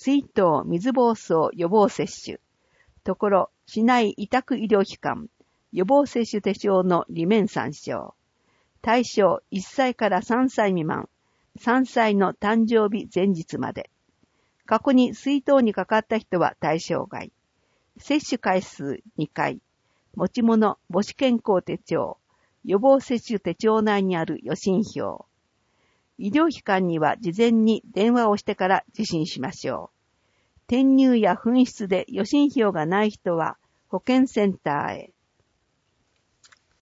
水痘水疱瘡予防接種。ところ、市内委託医療機関、予防接種手帳の裏面参照。対象1歳から3歳未満、3歳の誕生日前日まで。過去に水痘にかかった人は対象外。接種回数2回。持ち物母子健康手帳、予防接種手帳内にある予診票。医療機関には事前に電話をしてから受診しましょう。転入や紛失で予診票がない人は保健センターへ。